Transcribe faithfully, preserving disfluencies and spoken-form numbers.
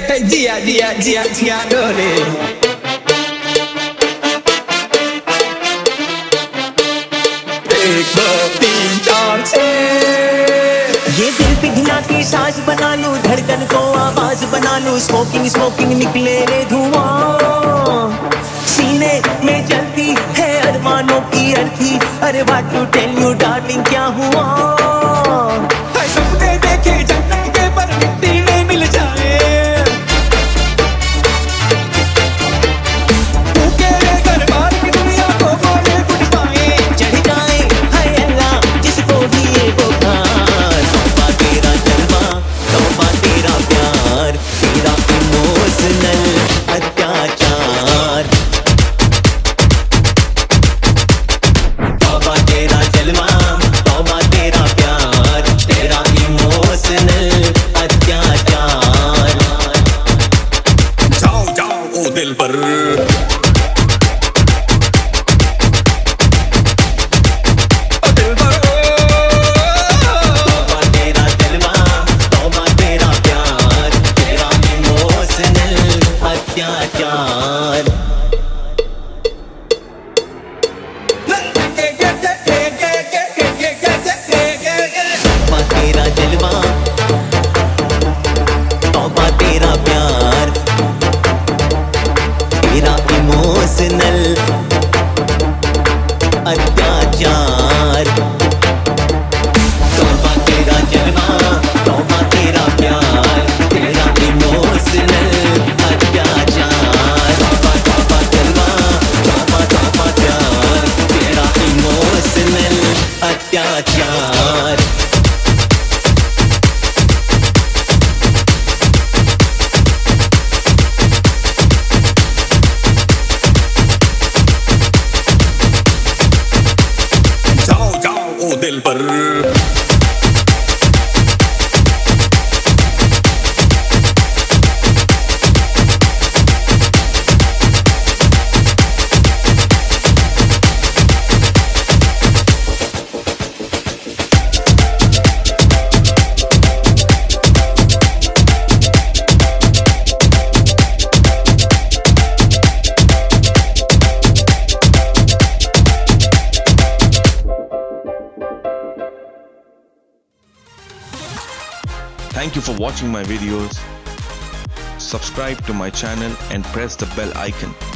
जिया जिया जिया जिया डोले। एक दो तीन चार छः। ये दिल पिघला के साज बना लूं, धड़कन को आवाज बना लूं, स्मोकिंग स्मोकिंग निकले रे धुआं, सीने में जलती है अरमानों की अर्थी। अरे what to tell you darling क्या हुआ, सपने देखे जन्नत के पर मिट्टी में मिल जाए। भूखे घर बाहर की दुनिया को बोले गुड बाय, चढ़ जाए हाय अल्लाह जिसको भी ये बुखार। तौबा तेरा जलवा, तौबा तेरा प्यार, तेरा इमोशनल अत्याचार। तौबा तेरा जलवा, तौबा तेरा प्यार, तेरा इमोशनल अत्याचार। जाओ जाओ ओ दिल पर, तेरा जलवा, तौबा तेरा प्यार, तेरा इमोशनल अत्याचार। तौबा तेरा जलवा, तौबा तेरा प्यार, तेरा इमोशनल अत्याचार। तौबा तौबा जलवा, तौबा तौबा प्यार, तेरा इमोशनल अत्याचार। ओ दिल पर, Thank you for watching my videos. Subscribe to my channel and press the bell icon.